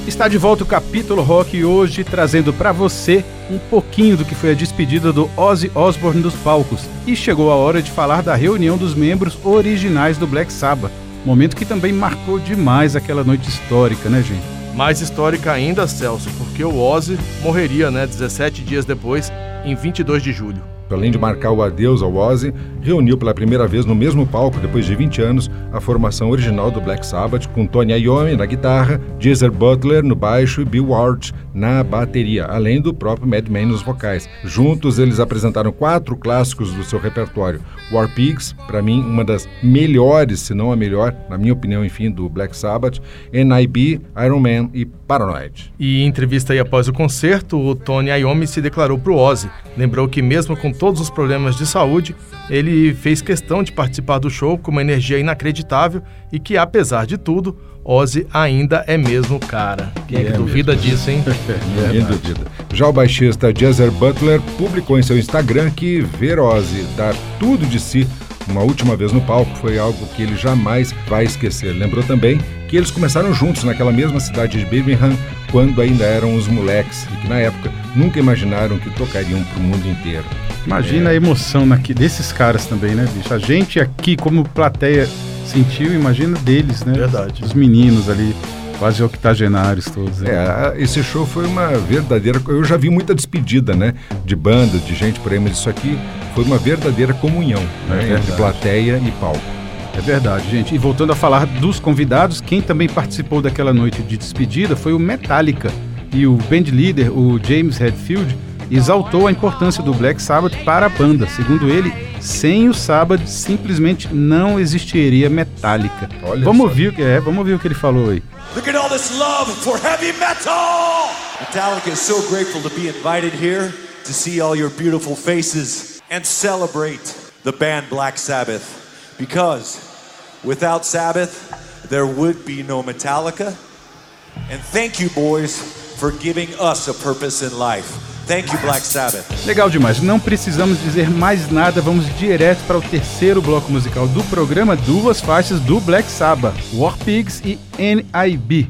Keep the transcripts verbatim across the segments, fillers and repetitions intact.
Está de volta o Capítulo Rock hoje trazendo para você um pouquinho do que foi a despedida do Ozzy Osbourne dos palcos. E chegou a hora de falar da reunião dos membros originais do Black Sabbath. Momento que também marcou demais aquela noite histórica, né, gente? Mais histórica ainda, Celso, porque o Ozzy morreria, né, dezessete dias depois, em vinte e dois de julho. Além de marcar o adeus ao Ozzy, reuniu pela primeira vez no mesmo palco, depois de vinte anos, a formação original do Black Sabbath, com Tony Iommi na guitarra, Geezer Butler no baixo e Bill Ward na bateria, além do próprio Madman nos vocais. Juntos, eles apresentaram quatro clássicos do seu repertório. War Pigs, para mim, uma das melhores, se não a melhor, na minha opinião, enfim, do Black Sabbath, N I B, Iron Man e Paranoid. E em entrevista aí após o concerto, o Tony Iommi se declarou pro Ozzy. Lembrou que mesmo com todos os problemas de saúde, ele fez questão de participar do show com uma energia inacreditável e que, apesar de tudo, Ozzy ainda é mesmo o cara. Quem é, é que duvida mesmo disso, hein? Ninguém duvida. Já o baixista Geezer Butler publicou em seu Instagram que ver Ozzy dar tudo de si uma última vez no palco foi algo que ele jamais vai esquecer. Lembrou também que eles começaram juntos naquela mesma cidade de Birmingham, quando ainda eram os moleques, e que na época nunca imaginaram que tocariam pro mundo inteiro. Imagina é. a emoção naqui, desses caras também, né, bicho? A gente aqui, como plateia, sentiu, imagina deles, né? Verdade. Os meninos ali, quase octogenários todos. Né? É, esse show foi uma verdadeira... Eu já vi muita despedida, né? De banda, de gente por aí, mas isso aqui foi uma verdadeira comunhão, né? É entre plateia e palco. É verdade, gente. E voltando a falar dos convidados, quem também participou daquela noite de despedida foi o Metallica. E o bandleader, o James Hetfield, exaltou a importância do Black Sabbath para a banda. Segundo ele, sem o Sabbath simplesmente não existiria Metallica. Olha vamos só. ouvir o que é, vamos ouvir o que ele falou aí. Look at all this love for heavy metal! Metallica is so grateful to be invited here to see all your beautiful faces and celebrate the band Black Sabbath. Because without Sabbath, there would be no Metallica. And thank you, boys, for giving us a purpose in life. Thank you, Black Sabbath. Legal demais. Não precisamos dizer mais nada. Vamos direto para o terceiro bloco musical do programa. Duas faixas do Black Sabbath, War Pigs e N I B.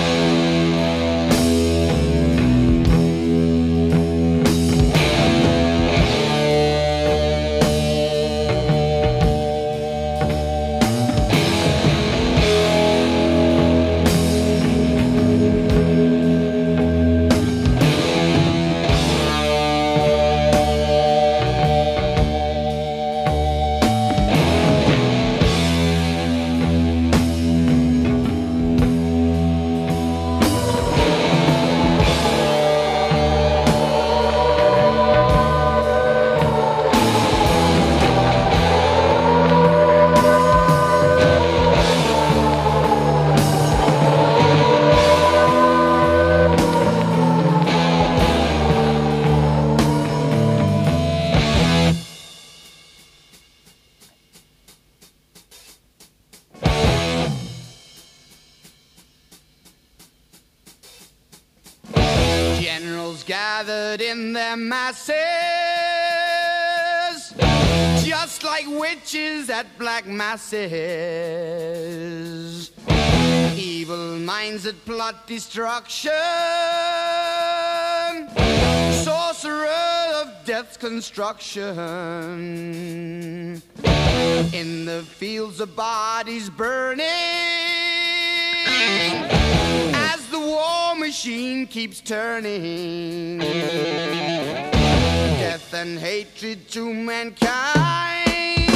Gathered in their masses, just like witches at black masses, evil minds that plot destruction, sorcerer of death's construction, in the fields of bodies burning, as the war machine keeps turning, death and hatred to mankind,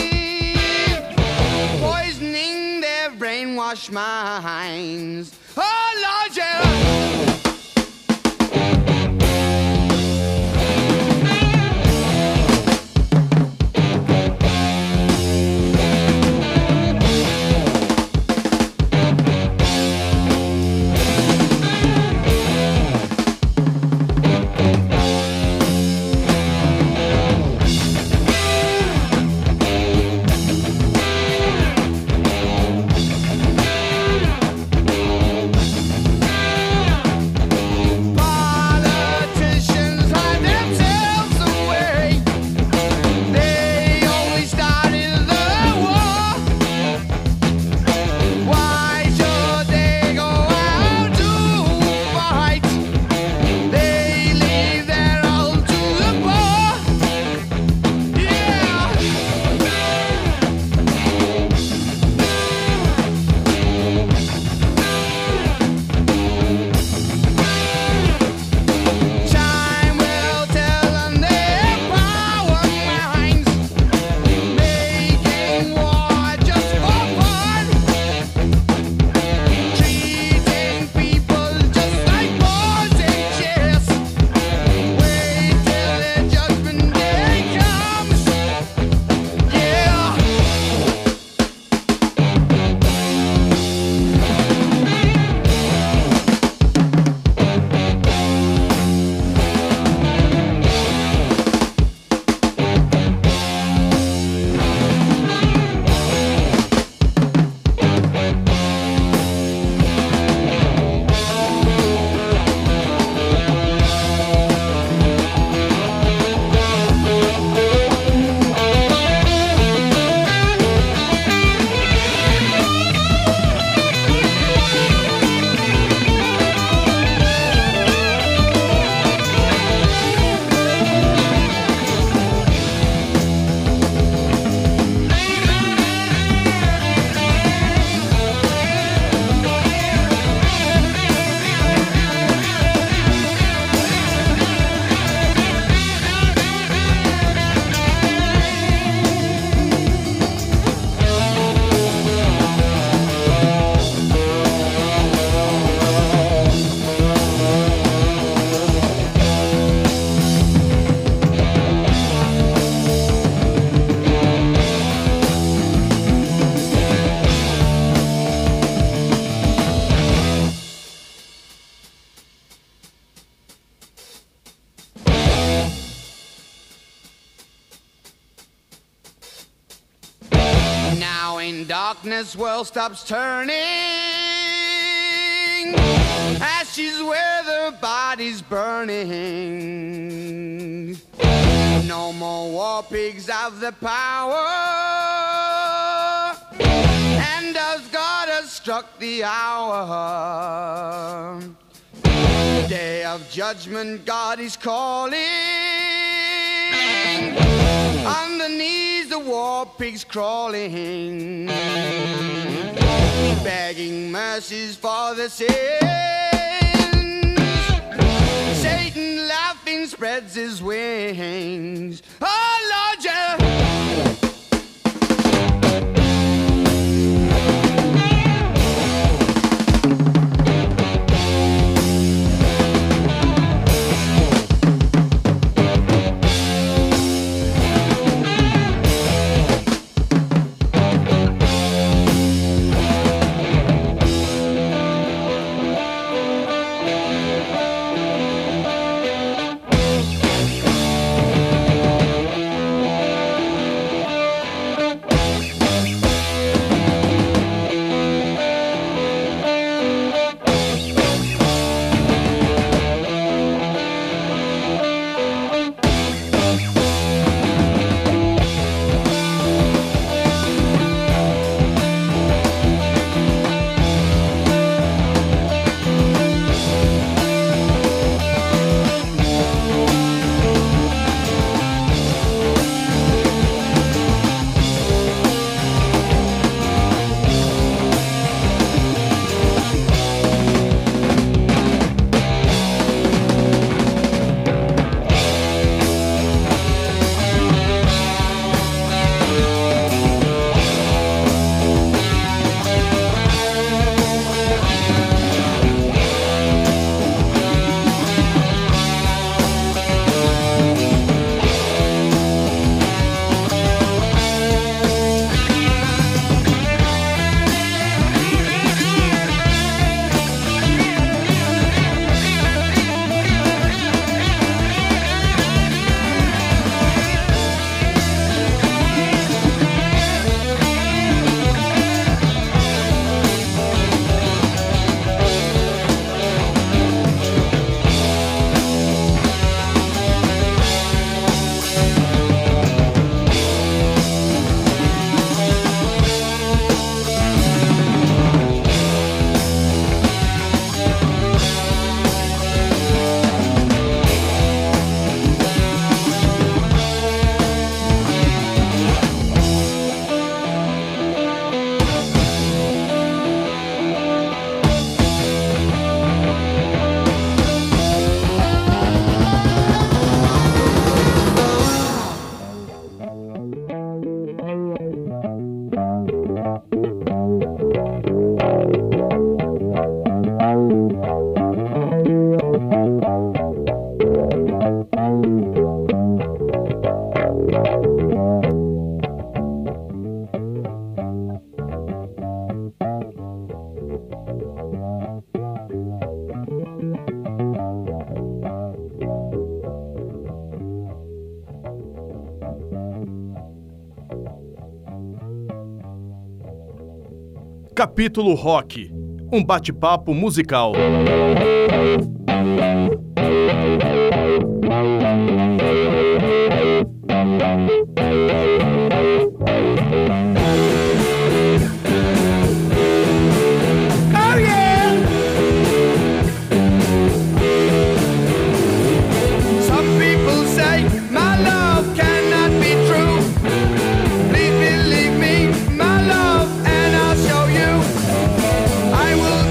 poisoning their brainwashed minds. Oh Lord, yeah. darkness world stops turning, ashes where the body's burning. No more war pigs have the power, and as God has struck the hour, day of judgment God is calling. On the knees the war pigs crawling, begging mercies for the sins. Satan laughing spreads his wings. Oh Lord, yeah. Capítulo Rock, um bate-papo musical.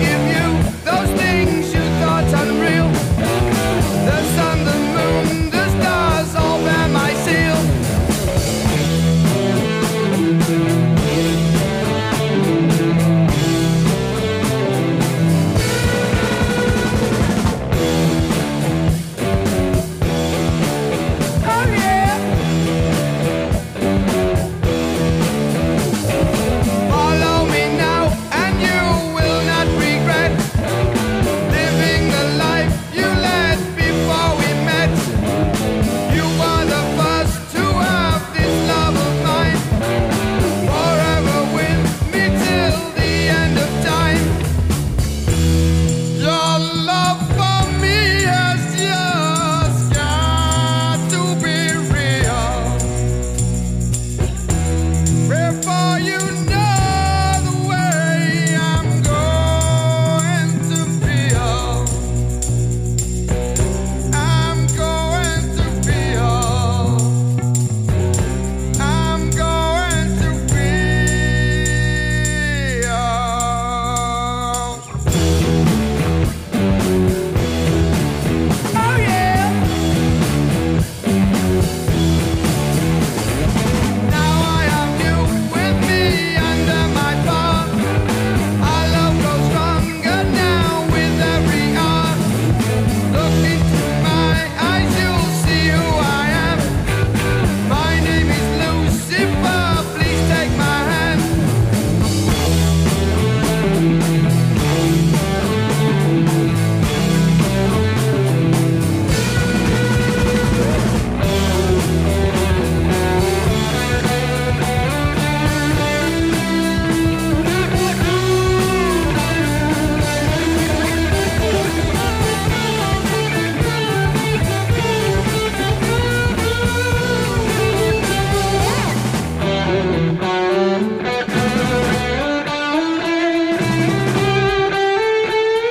Those things you thought unreal, the sun, the moon, the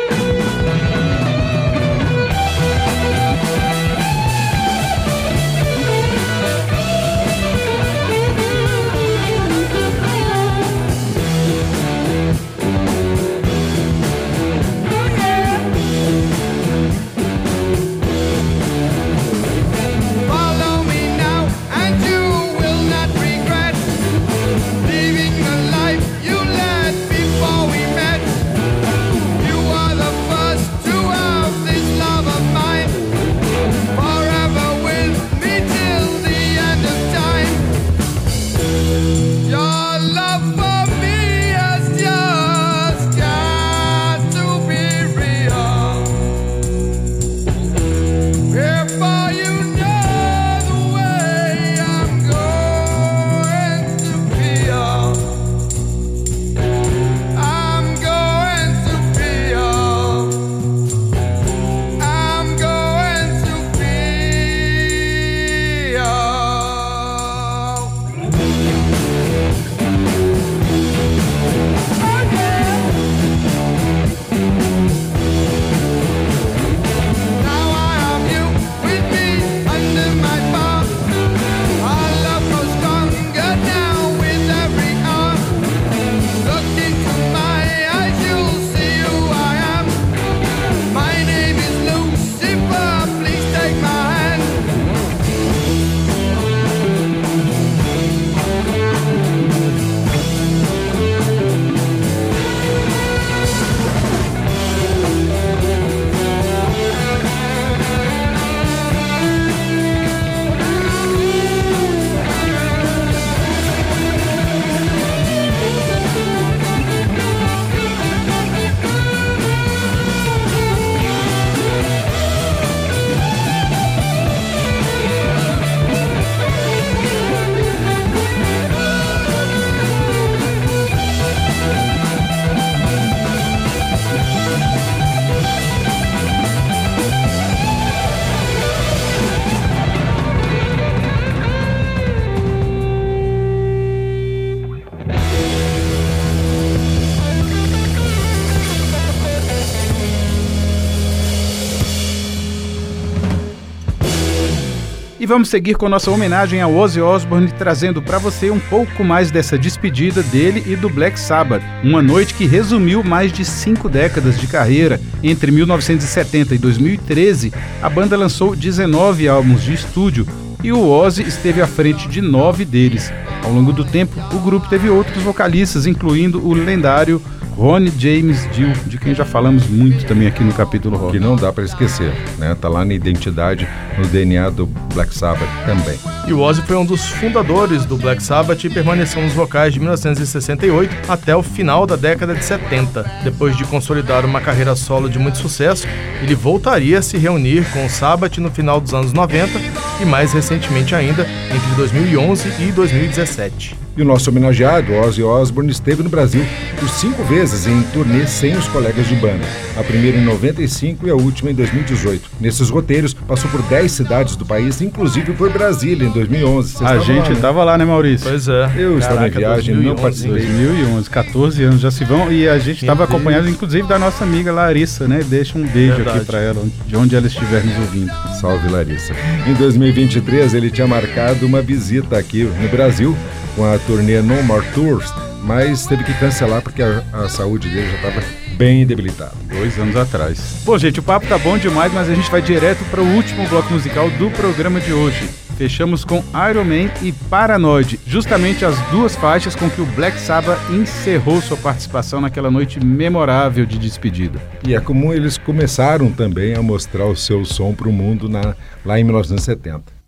E vamos seguir com nossa homenagem ao Ozzy Osbourne, trazendo para você um pouco mais dessa despedida dele e do Black Sabbath. Uma noite que resumiu mais de cinco décadas de carreira. Entre mil novecentos e setenta e dois mil e treze, a banda lançou dezenove álbuns de estúdio e o Ozzy esteve à frente de nove deles. Ao longo do tempo, o grupo teve outros vocalistas, incluindo o lendário Ronnie James Dio, de quem já falamos muito também aqui no capítulo rock. Que não dá para esquecer, né? Tá lá na identidade, no D N A do Black Sabbath também. E o Ozzy foi um dos fundadores do Black Sabbath e permaneceu nos vocais de mil novecentos e sessenta e oito até o final da década de setenta. Depois de consolidar uma carreira solo de muito sucesso, ele voltaria a se reunir com o Sabbath no final dos anos noventa e mais recentemente ainda entre dois mil e onze e dois mil e dezessete. E o nosso homenageado, Ozzy Osbourne, esteve no Brasil por cinco vezes em turnê sem os colegas de banda. A primeira em noventa e cinco e a última em dois mil e dezoito. Nesses roteiros, passou por dez cidades do país, inclusive por Brasília em dois mil e onze. Vocês a gente estava lá, lá, né, Maurício? Pois é. Eu Caraca, estava em viagem, não participei. dois mil e onze, catorze anos já se vão, e a gente estava acompanhado, inclusive, da nossa amiga Larissa, né? Deixa um beijo Verdade. aqui para ela, de onde ela estiver nos ouvindo. Salve, Larissa. Em dois mil e vinte e três, ele tinha marcado uma visita aqui no Brasil, com a turnê No More Tours, mas teve que cancelar porque a, a saúde dele já estava bem debilitada. Dois anos atrás. Bom, gente, o papo tá bom demais, mas a gente vai direto para o último bloco musical do programa de hoje. Fechamos com Iron Man e Paranoid, justamente as duas faixas com que o Black Sabbath encerrou sua participação naquela noite memorável de despedida. E é comum eles começaram também a mostrar o seu som para o mundo na, lá em mil novecentos e setenta.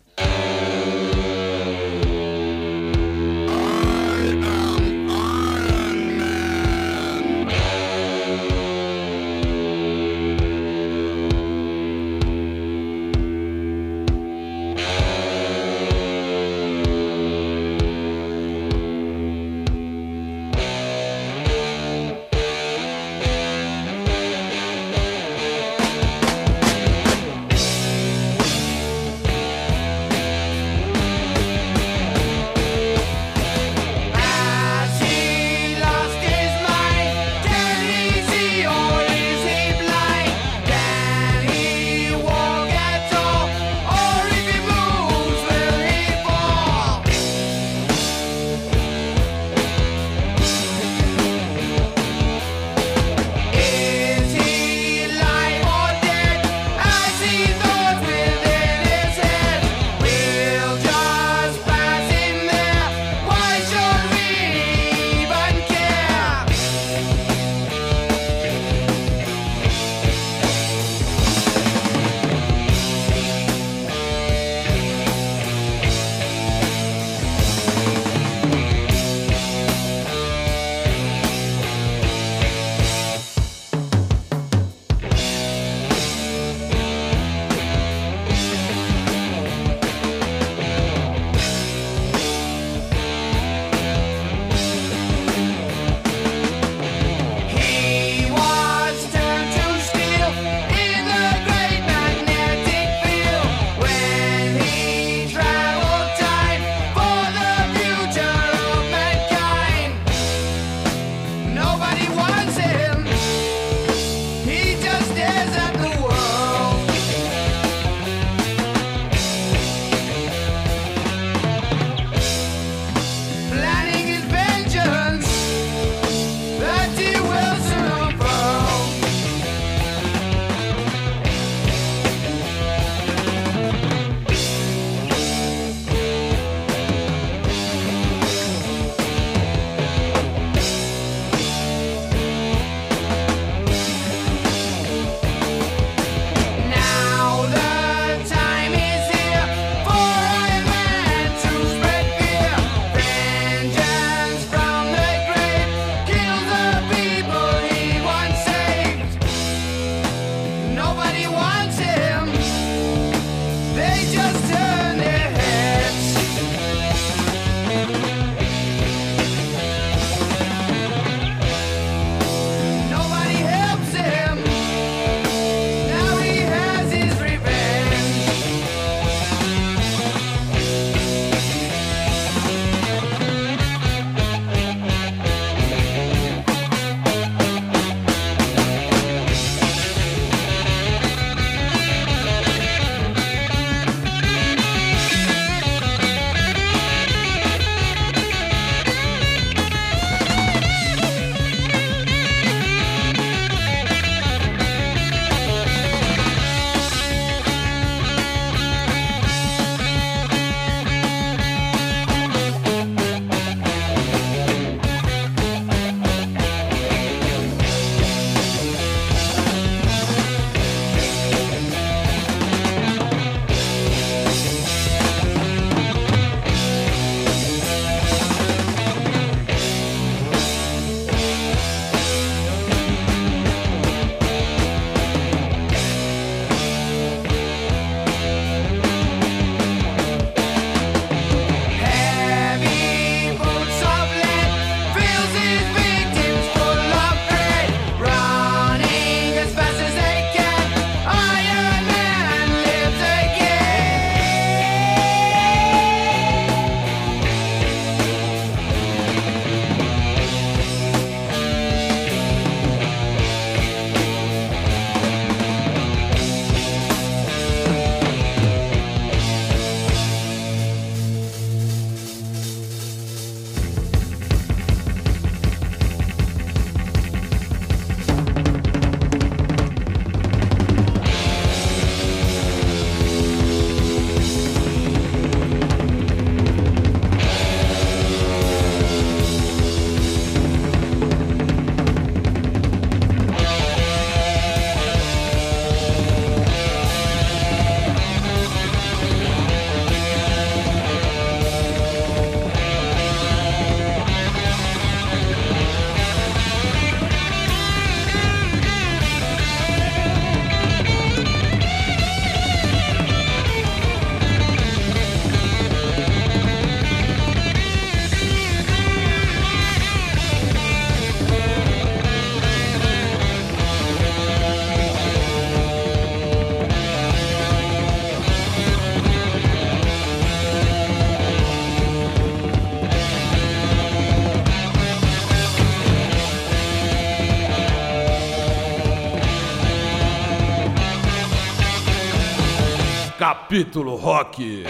Capítulo Rock.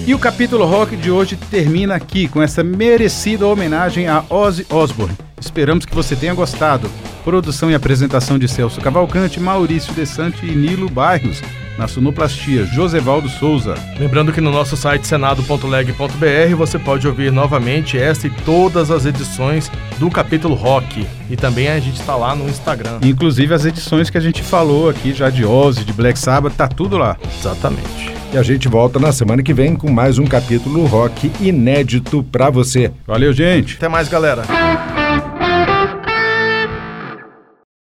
E o capítulo rock de hoje termina aqui com essa merecida homenagem a Ozzy Osbourne. Esperamos que você tenha gostado. Produção e apresentação de Celso Cavalcante, Maurício Desante e Nilo Bairros. Na sonoplastia, Josevaldo Souza. Lembrando que no nosso site senado ponto leg ponto br você pode ouvir novamente esta e todas as edições do capítulo rock. E também a gente está lá no Instagram. Inclusive as edições que a gente falou aqui já de Ozzy, de Black Sabbath, tá tudo lá. Exatamente. E a gente volta na semana que vem com mais um capítulo rock inédito pra você. Valeu, gente. Até mais, galera.